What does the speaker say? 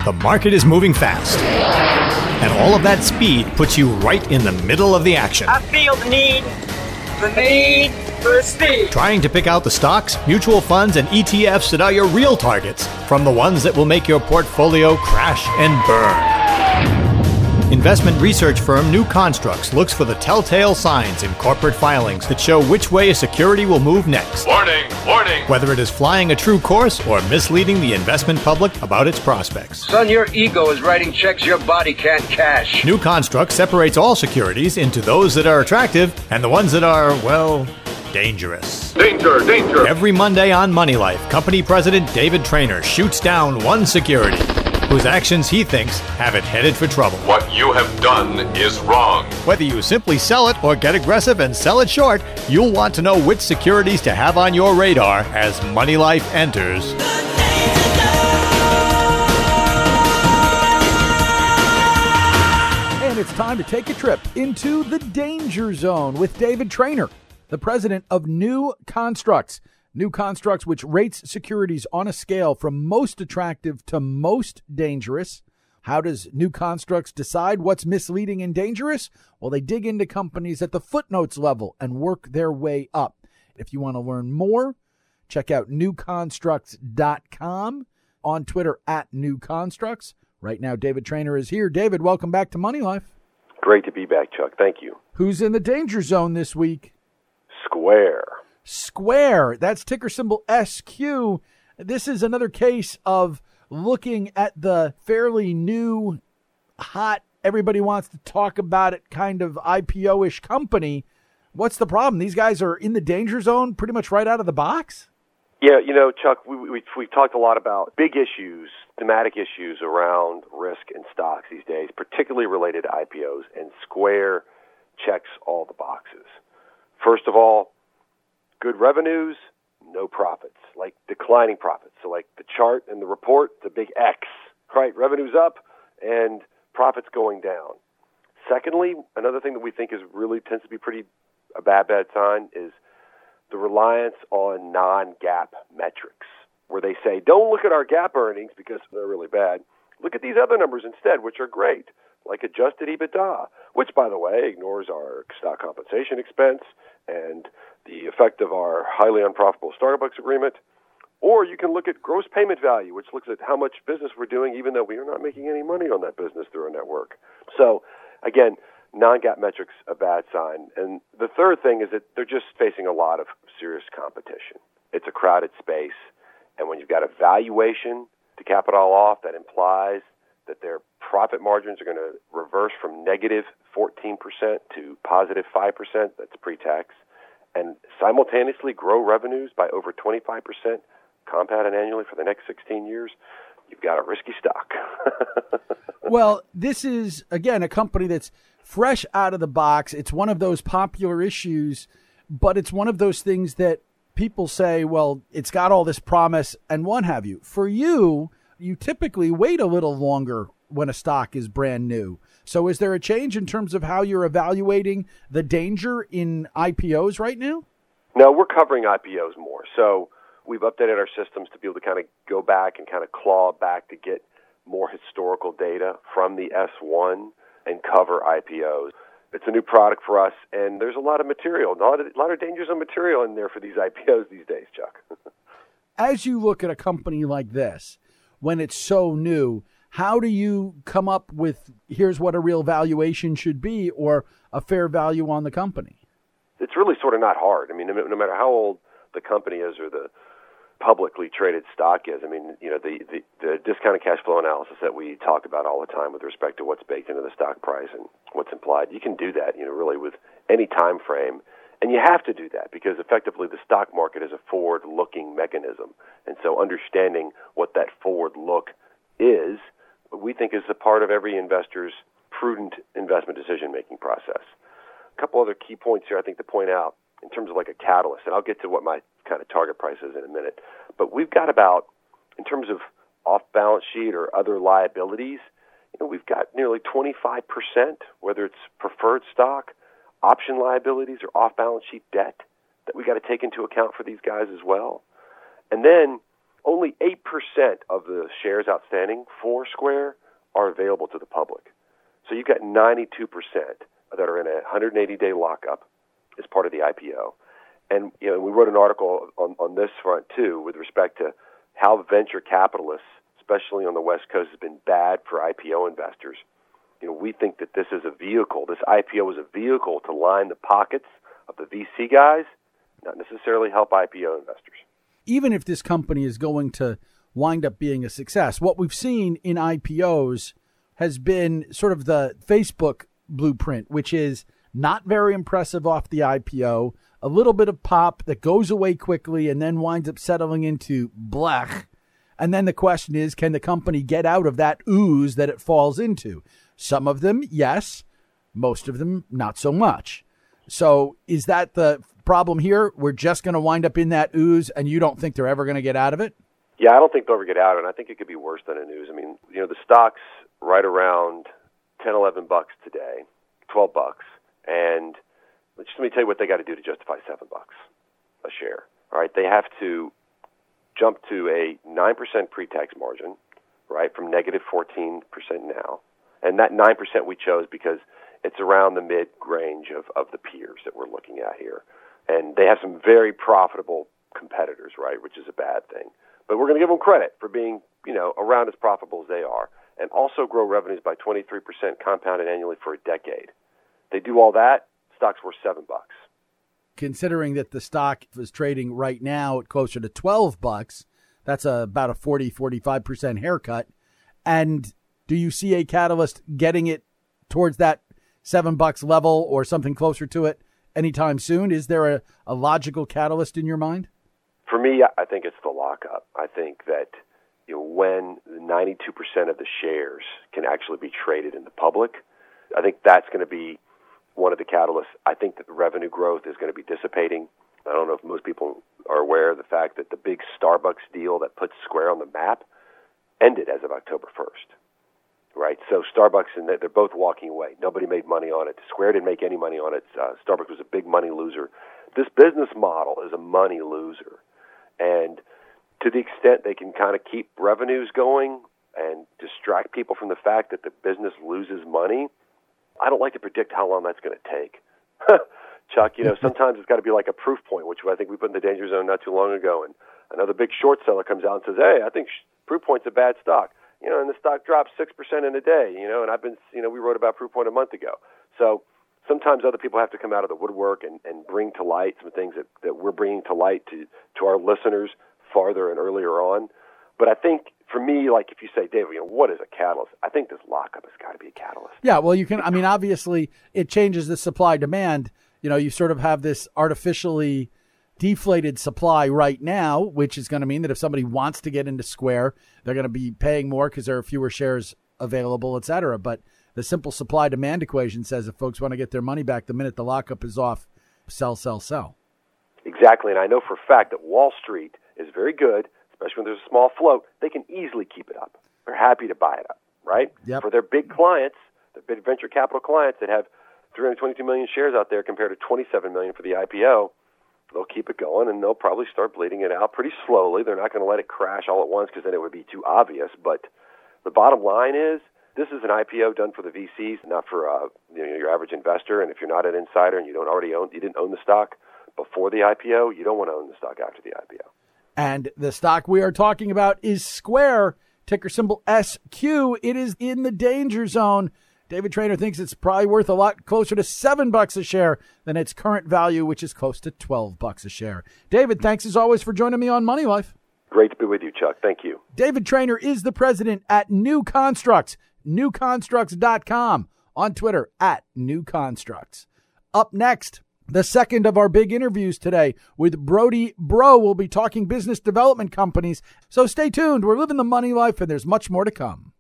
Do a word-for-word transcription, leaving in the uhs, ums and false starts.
The market is moving fast. And all of that speed puts you right in the middle of the action. I feel the need, the need for speed. Trying to pick out the stocks, mutual funds, and E T Fs that are your real targets from the ones that will make your portfolio crash and burn. Investment research firm New Constructs looks for the telltale signs in corporate filings that show which way a security will move next. Warning, warning. Whether it is flying a true course or misleading the investment public about its prospects. Son, your ego is writing checks your body can't cash. New Constructs separates all securities into those that are attractive and the ones that are, well, dangerous. Danger, danger. Every Monday on Money Life, company president David Traynor shoots down one security whose actions he thinks have it headed for trouble. What you have done is wrong. Whether you simply sell it or get aggressive and sell it short, you'll want to know which securities to have on your radar as Money Life enters. And it's time to take a trip into the danger zone with David Traynor, the president of New Constructs. New Constructs, which rates securities on a scale from most attractive to most dangerous. How does New Constructs decide what's misleading and dangerous? Well, they dig into companies at the footnotes level and work their way up. If you want to learn more, check out new constructs dot com, on Twitter at New Constructs. Right now, David Traynor is here. David, welcome back to Money Life. Great to be back, Chuck. Thank you. Who's in the danger zone this week? Square. Square, that's ticker symbol S Q. This is another case of looking at the fairly new, hot, everybody wants to talk about it kind of I P O-ish company. What's the problem? These guys are in the danger zone pretty much right out of the box? Yeah, you know, Chuck, we, we, we've talked a lot about big issues, thematic issues around risk in stocks these days, particularly related to I P Os, and Square checks all the boxes. First of all, good revenues, no profits, like declining profits. So like the chart and the report, the big X, right? Revenues up and profits going down. Secondly, another thing that we think is really tends to be pretty a bad, bad sign is the reliance on non-GAAP metrics, where they say, don't look at our GAAP earnings because they're really bad. Look at these other numbers instead, which are great, like adjusted EBITDA, which, by the way, ignores our stock compensation expense and the effect of our highly unprofitable Starbucks agreement. Or you can look at gross payment value, which looks at how much business we're doing, even though we are not making any money on that business through our network. So, again, non-GAAP metrics, a bad sign. And the third thing is that they're just facing a lot of serious competition. It's a crowded space. And when you've got a valuation to cap it all off, that implies that their profit margins are going to reverse from negative fourteen percent to positive five percent. That's pre-tax. And simultaneously grow revenues by over twenty-five percent compounded annually for the next sixteen years, you've got a risky stock. Well, this is, again, a company that's fresh out of the box. It's one of those popular issues, but it's one of those things that people say, well, it's got all this promise and what have you. For you, you typically wait a little longer when a stock is brand new. So is there a change in terms of how you're evaluating the danger in I P Os right now? No, we're covering I P Os more. So we've updated our systems to be able to kind of go back and kind of claw back to get more historical data from the S one and cover I P Os. It's a new product for us, and there's a lot of material, a lot of, a lot of dangers of material in there for these I P Os these days, Chuck. As you look at a company like this, when it's so new, how do you come up with, here's what a real valuation should be or a fair value on the company? It's really sort of not hard. I mean, no matter how old the company is or the publicly traded stock is, I mean, you know, the, the, the discounted cash flow analysis that we talk about all the time with respect to what's baked into the stock price and what's implied, you can do that, you know, really with any time frame. And you have to do that because effectively the stock market is a forward-looking mechanism. And so understanding what that forward look is, we think is a part of every investor's prudent investment decision-making process. A couple other key points here I think to point out in terms of like a catalyst, and I'll get to what my kind of target price is in a minute. But we've got about, in terms of off-balance sheet or other liabilities, you know, we've got nearly twenty-five percent, whether it's preferred stock, option liabilities, or off-balance sheet debt that we got to take into account for these guys as well. And then only eight percent of the shares outstanding for Square are available to the public. So you've got ninety-two percent that are in a one hundred eighty day lockup as part of the I P O. And you know, we wrote an article on, on this front, too, with respect to how venture capitalists, especially on the West Coast, has been bad for I P O investors. You know, we think that this is a vehicle. This I P O is a vehicle to line the pockets of the V C guys, not necessarily help I P O investors. Even if this company is going to wind up being a success, what we've seen in I P Os has been sort of the Facebook blueprint, which is not very impressive off the I P O, a little bit of pop that goes away quickly and then winds up settling into blech. And then the question is, can the company get out of that ooze that it falls into? Some of them, yes. Most of them, not so much. So is that the problem here? We're just going to wind up in that ooze and you don't think they're ever going to get out of it? Yeah, I don't think they'll ever get out, and I think it could be worse than an ooze. I mean, you know, the stock's right around ten, eleven bucks today, twelve bucks. And just let me tell you what they got to do to justify seven bucks a share. All right, they have to jump to a nine percent pre-tax margin, right, from negative fourteen percent now. And that nine percent we chose because it's around the mid-range of, of the peers that we're looking at here. And they have some very profitable competitors, right, which is a bad thing. But we're going to give them credit for being, you know, around as profitable as they are, and also grow revenues by twenty-three percent compounded annually for a decade. They do all that, stock's worth seven bucks. Considering that the stock is trading right now at closer to twelve bucks, that's a, about a forty, forty-five percent haircut. And do you see a catalyst getting it towards that seven bucks level or something closer to it anytime soon? Is there a, a logical catalyst in your mind? For me, I think it's the lockup. I think that, you know, when ninety-two percent of the shares can actually be traded in the public, I think that's going to be one of the catalysts. I think that the revenue growth is going to be dissipating. I don't know if most people are aware of the fact that the big Starbucks deal that puts Square on the map ended as of October first, right? So Starbucks, and they're both walking away. Nobody made money on it. Square didn't make any money on it. Uh, Starbucks was a big money loser. This business model is a money loser. And to the extent they can kind of keep revenues going and distract people from the fact that the business loses money, I don't like to predict how long that's going to take. Chuck, you know, sometimes it's got to be like a proof point, which I think we put in the danger zone not too long ago. And another big short seller comes out and says, hey, I think Proofpoint's a bad stock. You know, and the stock drops six percent in a day, you know, and I've been, you know, we wrote about Proofpoint a month ago. So sometimes other people have to come out of the woodwork and, and bring to light some things that, that we're bringing to light to, to our listeners farther and earlier on. But I think, for me, like if you say, Dave, you know, what is a catalyst? I think this lockup has got to be a catalyst. Yeah, well, you can, I mean, obviously it changes the supply-demand. You know, you sort of have this artificially deflated supply right now, which is going to mean that if somebody wants to get into Square, they're going to be paying more because there are fewer shares available, et cetera. But the simple supply-demand equation says if folks want to get their money back the minute the lockup is off, sell, sell, sell. Exactly, and I know for a fact that Wall Street is very good, especially when there's a small float. They can easily keep it up. They're happy to buy it up, right? Yep. For their big clients, their big venture capital clients that have three hundred twenty-two million shares out there compared to twenty-seven million for the I P O, they'll keep it going, and they'll probably start bleeding it out pretty slowly. They're not going to let it crash all at once because then it would be too obvious. But the bottom line is this is an I P O done for the V Cs, not for uh, you know, your average investor. And if you're not an insider and you don't already own, you didn't own the stock before the I P O, you don't want to own the stock after the I P O. And the stock we are talking about is Square, ticker symbol S Q. It is in the danger zone. David Traynor thinks it's probably worth a lot closer to seven bucks a share than its current value, which is close to twelve bucks a share. David, thanks as always for joining me on Money Life. Great to be with you, Chuck. Thank you. David Traynor is the president at New Constructs, new constructs dot com, on Twitter at New Constructs. Up next, the second of our big interviews today with Brody Bro. We'll be talking business development companies. So stay tuned. We're living the money life, and there's much more to come.